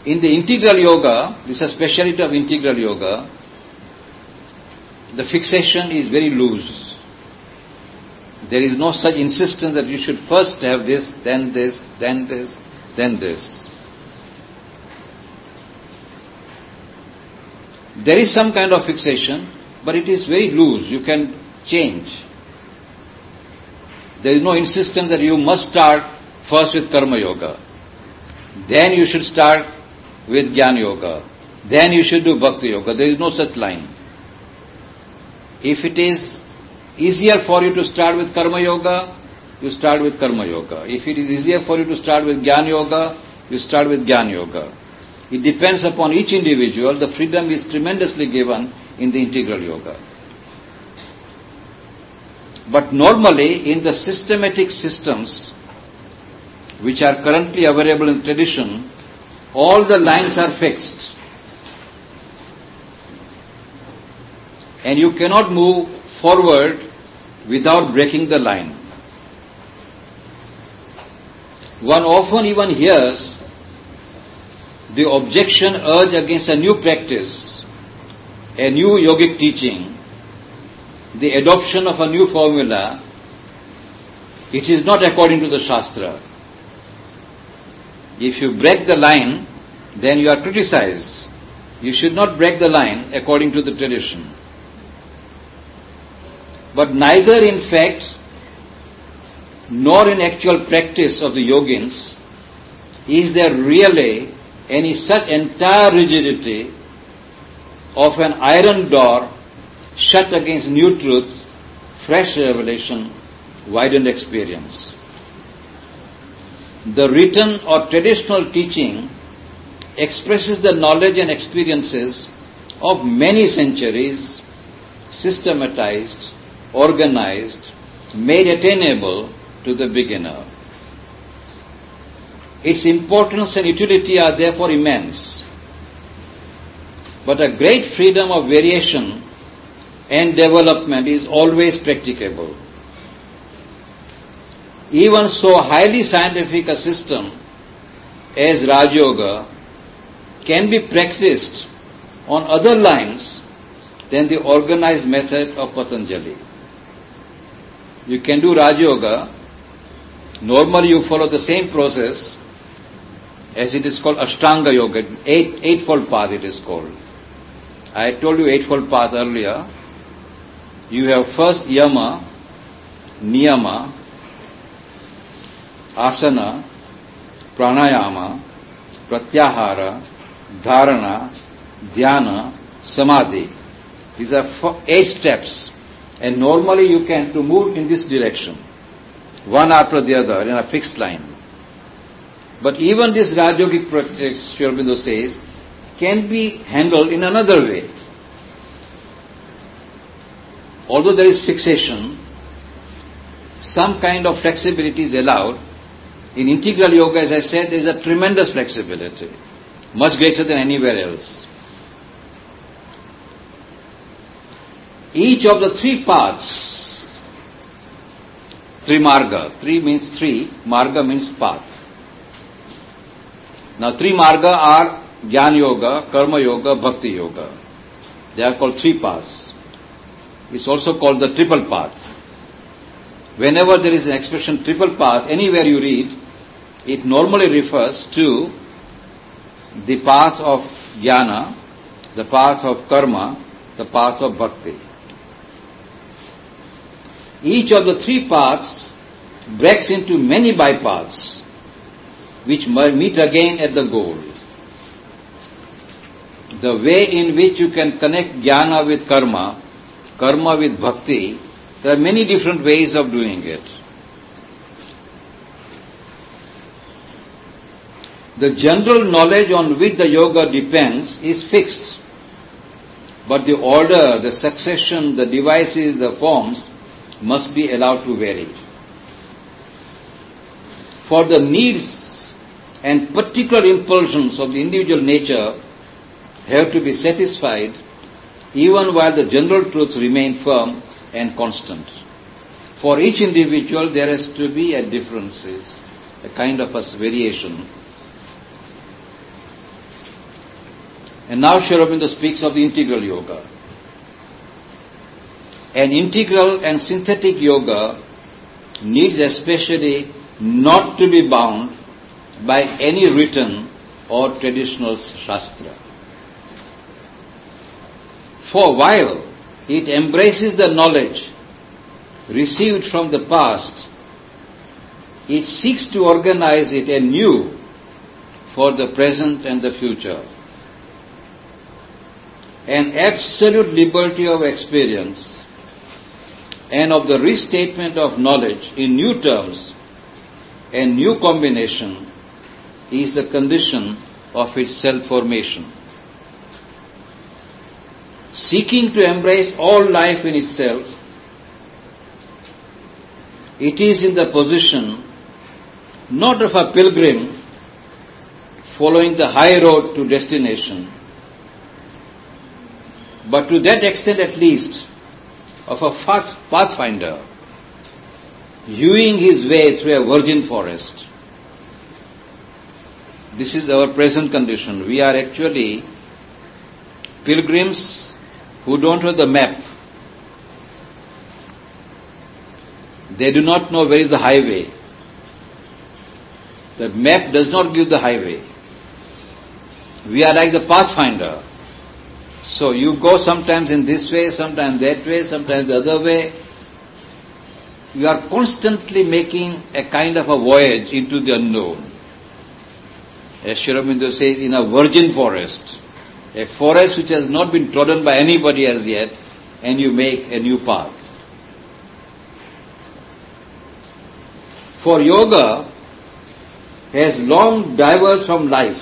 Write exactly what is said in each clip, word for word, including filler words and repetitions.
In the integral yoga, this is a speciality of integral yoga, the fixation is very loose. There is no such insistence that you should first have this, then this, then this, then this. There is some kind of fixation, but it is very loose. You can change. There is no insistence that you must start first with karma yoga. Then you should start with jnana yoga. Then you should do bhakti yoga. There is no such line. If it is easier for you to start with karma yoga, you start with karma yoga. If it is easier for you to start with jnana yoga, you start with jnana yoga. It depends upon each individual. The freedom is tremendously given in the integral yoga. But normally in the systematic systems which are currently available in tradition, all the lines are fixed. And you cannot move forward without breaking the line. One often even hears the objection urged against a new practice, a new yogic teaching, the adoption of a new formula. It is not according to the Shastra. If you break the line, then you are criticized. You should not break the line according to the tradition. But neither in fact nor in actual practice of the yogins is there really any such entire rigidity of an iron door shut against new truth, fresh revelation, widened experience. The written or traditional teaching expresses the knowledge and experiences of many centuries, systematized, organized, made attainable to the beginner. Its importance and utility are therefore immense. But a great freedom of variation and development is always practicable. Even so highly scientific a system as Raj Yoga can be practiced on other lines than the organized method of Patanjali. You can do Raj Yoga. Normally you follow the same process as it is called Ashtanga Yoga, eight, eightfold path it is called. I told you eightfold path earlier. You have first Yama, Niyama, Asana, Pranayama, Pratyahara, Dharana, Dhyana, Samadhi. These are four, eight steps. And normally you can to move in this direction, one after the other in a fixed line. But even this Rajogic practice, Sri Aurobindo says, can be handled in another way. Although there is fixation, some kind of flexibility is allowed. In integral yoga, as I said, there is a tremendous flexibility, much greater than anywhere else. Each of the three paths, three marga, three means three, marga means path. Now three marga are Jnana Yoga, Karma Yoga, Bhakti Yoga. They are called three paths. It's also called the triple path. Whenever there is an expression triple path, anywhere you read, it normally refers to the path of Jnana, the path of Karma, the path of Bhakti. Each of the three paths breaks into many bypaths, which meet again at the goal. The way in which you can connect jnana with karma, karma with bhakti, there are many different ways of doing it. The general knowledge on which the yoga depends is fixed, but the order, the succession, the devices, the forms must be allowed to vary. For the needs and particular impulsions of the individual nature have to be satisfied even while the general truths remain firm and constant. For each individual there has to be a differences, a kind of a variation. And now Sri Aurobindo speaks of the integral yoga. An integral and synthetic yoga needs especially not to be bound by any written or traditional shastra. For while it embraces the knowledge received from the past, it seeks to organize it anew for the present and the future. An absolute liberty of experience and of the restatement of knowledge in new terms and new combination is the condition of its self-formation. Seeking to embrace all life in itself, it is in the position not of a pilgrim following the high road to destination, but to that extent at least of a pathfinder hewing his way through a virgin forest. This is our present condition. We are actually pilgrims who don't have the map. They do not know where is the highway. The map does not give the highway. We are like the pathfinder. So you go sometimes in this way, sometimes that way, sometimes the other way. You are constantly making a kind of a voyage into the unknown. As Sri Aurobindo says, in a virgin forest. A forest which has not been trodden by anybody as yet, and you make a new path. For yoga has long diverged from life,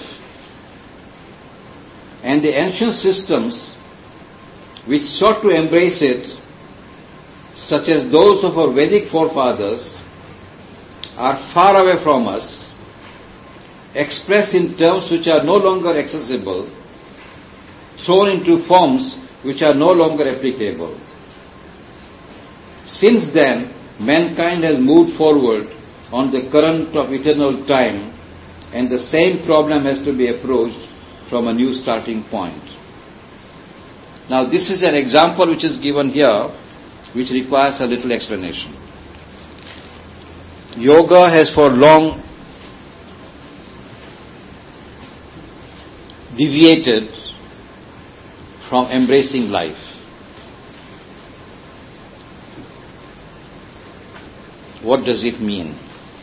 and the ancient systems which sought to embrace it, such as those of our Vedic forefathers, are far away from us, expressed in terms which are no longer accessible, thrown into forms which are no longer applicable. Since then, mankind has moved forward on the current of eternal time, and the same problem has to be approached from a new starting point. Now this is an example which is given here, which requires a little explanation. Yoga has for long deviated from embracing life. What does it mean?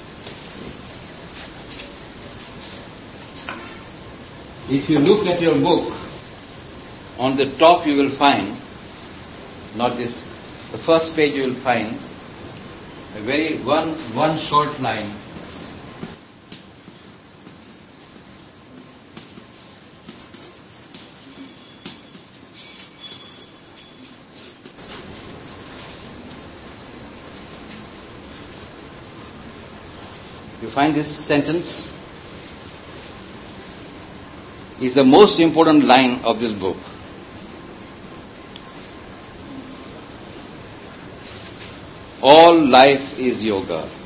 If you look at your book, on the top you will find, not this, the first page you will find a very one, one short line. You find this sentence is the most important line of this book. All life is yoga.